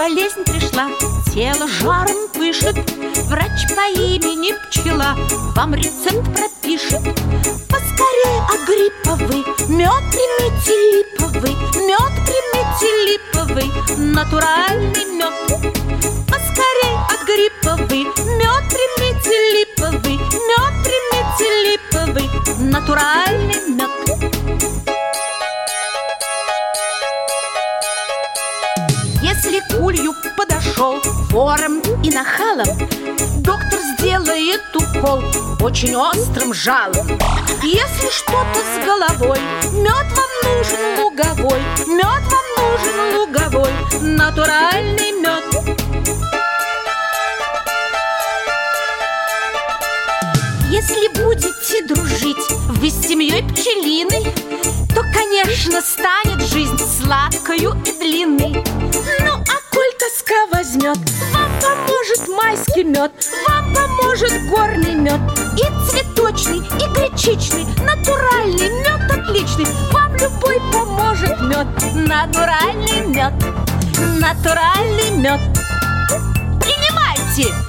болезнь пришла, тело жаром пышет, врач по имени Пчела вам рецепт пропишет. Поскорее агрипповый мед примите липовый, мед примите липовый, натуральный мед. Поскорее агрипповый мед примите липовый, мед примите липовый, натуральный мед. Если к улью подошел вором и нахалом, доктор сделает укол очень острым жалом. Если что-то с головой, мед вам нужен луговой, мед вам нужен луговой, натуральный мед. Если будете дружить вы с семьей пчелиной, то, конечно, станет жизнь сладкою и длинной. Ну, а коль тоска возьмет, вам поможет майский мед, вам поможет горный мед, и цветочный, и гречичный, натуральный мед отличный. Вам любой поможет мед, натуральный мед, натуральный мед. Принимайте!